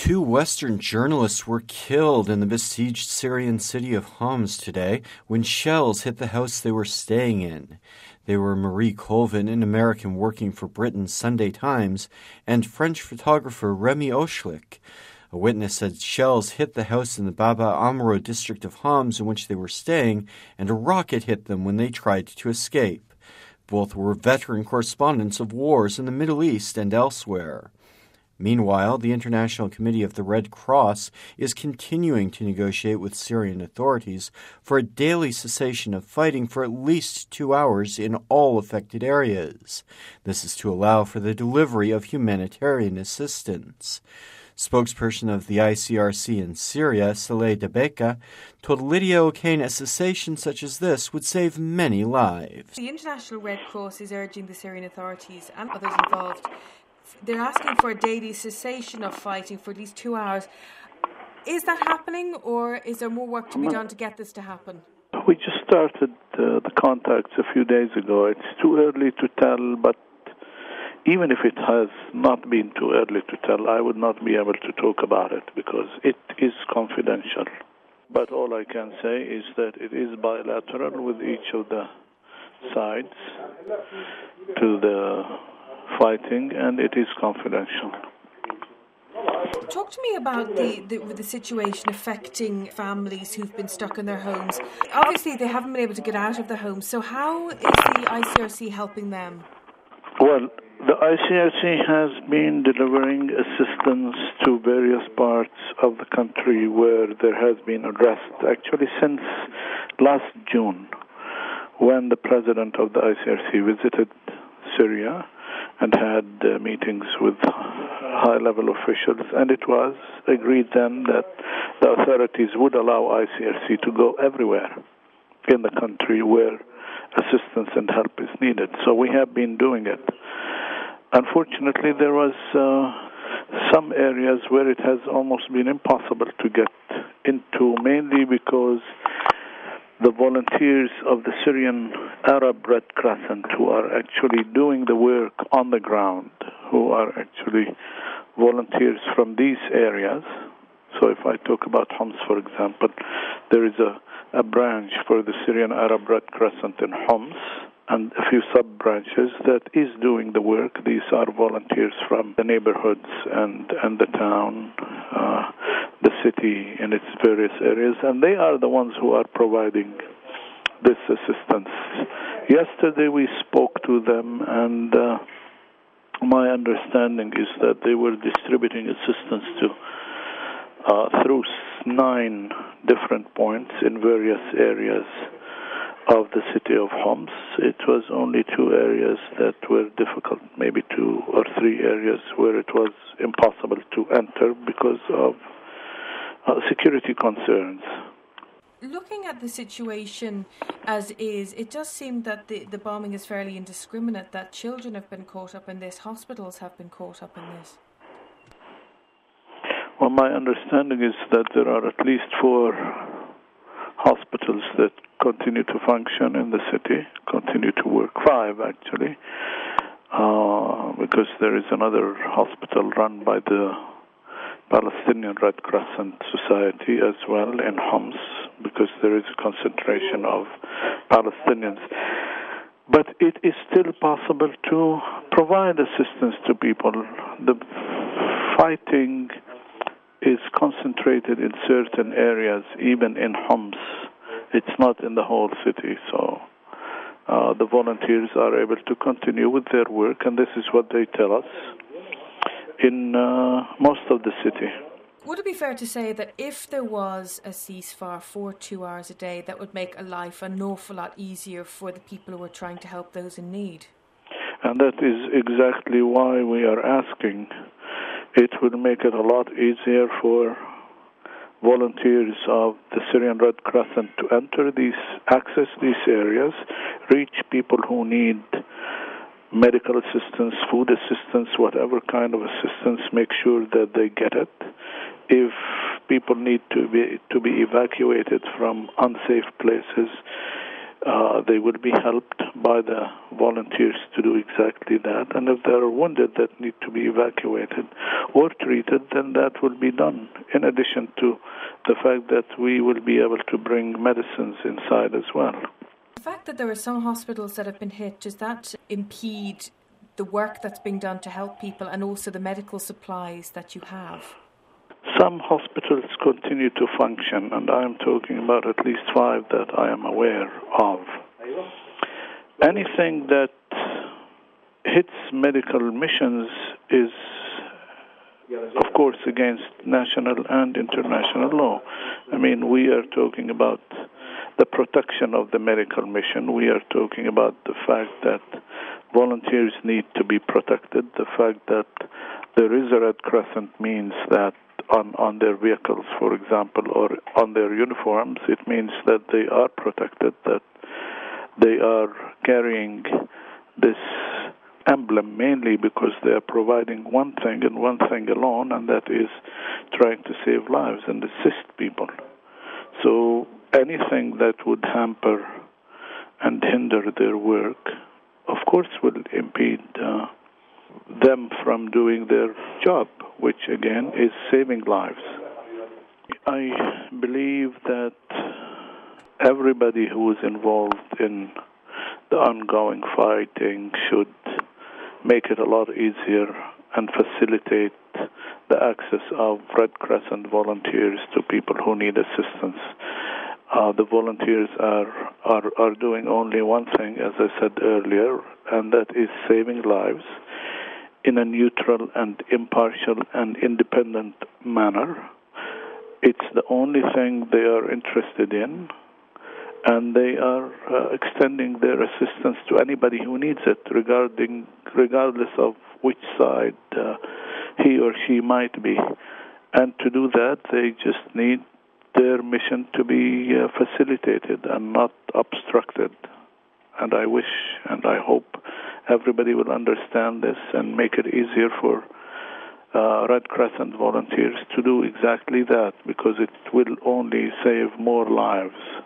Two Western journalists were killed in the besieged Syrian city of Homs today when shells hit the house they were staying in. They were Marie Colvin, an American working for Britain's Sunday Times, and French photographer Remy Ochlik. A witness said shells hit the house in the Baba Amro district of Homs in which they were staying, and a rocket hit them when they tried to escape. Both were veteran correspondents of wars in the Middle East and elsewhere. Meanwhile, the International Committee of the Red Cross is continuing to negotiate with Syrian authorities for a daily cessation of fighting for at least 2 hours in all affected areas. This is to allow for the delivery of humanitarian assistance. Spokesperson of the ICRC in Syria, Saleh Debeka, told Lydia O'Kane a cessation such as this would save many lives. The International Red Cross is urging the Syrian authorities and others involved. They're asking for a daily cessation of fighting for at least 2 hours. Is that happening, or is there more work to be done to get this to happen? We just started the contacts a few days ago. It's too early to tell, but even if it has not been too early to tell, I would not be able to talk about it because it is confidential. But all I can say is that it is bilateral with each of the sides to the fighting, and it is confidential. Talk to me about the situation affecting families who've been stuck in their homes. Obviously, they haven't been able to get out of their homes, so how is the ICRC helping them? Well, the ICRC has been delivering assistance to various parts of the country where there has been unrest, actually since last June, when the president of the ICRC visited Syria and had meetings with high-level officials, and it was agreed then that the authorities would allow ICRC to go everywhere in the country where assistance and help is needed. So we have been doing it. Unfortunately, there was some areas where it has almost been impossible to get into, mainly because the volunteers of the Syrian Arab Red Crescent, who are actually doing the work on the ground, who are actually volunteers from these areas. So if I talk about Homs, for example, there is a branch for the Syrian Arab Red Crescent in Homs and a few sub-branches that is doing the work. These are volunteers from the neighborhoods and the town, the city in its various areas, and they are the ones who are providing this assistance. Yesterday we spoke to them, and my understanding is that they were distributing assistance through 9 different points in various areas of the city of Homs. It was only 2 areas that were difficult, maybe 2 or 3 areas where it was impossible to enter because of security concerns. Looking at the situation as is, it does seem that the bombing is fairly indiscriminate, that children have been caught up in this, hospitals have been caught up in this. Well, my understanding is that there are at least 4 hospitals that continue to function in the city, continue to work. 5, actually, because there is another hospital run by the Palestinian Red Crescent Society as well in Homs, because there is a concentration of Palestinians. But it is still possible to provide assistance to people. The fighting is concentrated in certain areas, even in Homs. It's not in the whole city, so the volunteers are able to continue with their work, and this is what they tell us in most of the city. Would it be fair to say that if there was a ceasefire for 2 hours a day, that would make life an awful lot easier for the people who are trying to help those in need? And that is exactly why we are asking. It would make it a lot easier for volunteers of the Syrian Red Crescent to access these areas, reach people who need medical assistance, food assistance, whatever kind of assistance, make sure that they get it. If people need to be evacuated from unsafe places, they will be helped by the volunteers to do exactly that. And if there are wounded that need to be evacuated or treated, then that will be done, in addition to the fact that we will be able to bring medicines inside as well. The fact that there are some hospitals that have been hit, does that impede the work that's being done to help people and also the medical supplies that you have? Some hospitals continue to function, and I am talking about at least 5 that I am aware of. Anything that hits medical missions is, of course, against national and international law. I mean, we are talking about the protection of the medical mission. We are talking about the fact that volunteers need to be protected. The fact that there is a Red Crescent means that on their vehicles, for example, or on their uniforms, it means that they are protected, that they are carrying this emblem mainly because they are providing one thing and one thing alone, and that is trying to save lives and assist people. So anything that would hamper and hinder their work, of course, will impede them from doing their job, which again is saving lives. I believe that everybody who is involved in the ongoing fighting should make it a lot easier and facilitate the access of Red Crescent volunteers to people who need assistance. The volunteers are doing only one thing, as I said earlier, and that is saving lives in a neutral and impartial and independent manner. It's the only thing they are interested in, and they are extending their assistance to anybody who needs it, regardless of which side he or she might be. And to do that, they just need their mission to be facilitated and not obstructed. And I wish and I hope everybody will understand this and make it easier for Red Crescent volunteers to do exactly that, because it will only save more lives.